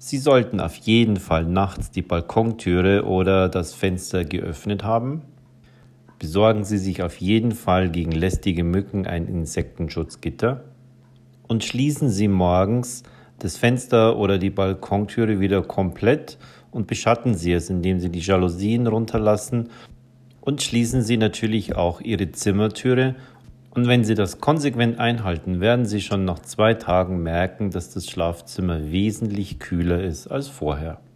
Sie sollten auf jeden Fall nachts die Balkontüre oder das Fenster geöffnet haben. Besorgen Sie sich auf jeden Fall gegen lästige Mücken ein Insektenschutzgitter. Und schließen Sie morgens das Fenster oder die Balkontüre wieder komplett und beschatten Sie es, indem Sie die Jalousien runterlassen. Und schließen Sie natürlich auch Ihre Zimmertüre. Und wenn Sie das konsequent einhalten, werden Sie schon nach 2 Tagen merken, dass das Schlafzimmer wesentlich kühler ist als vorher.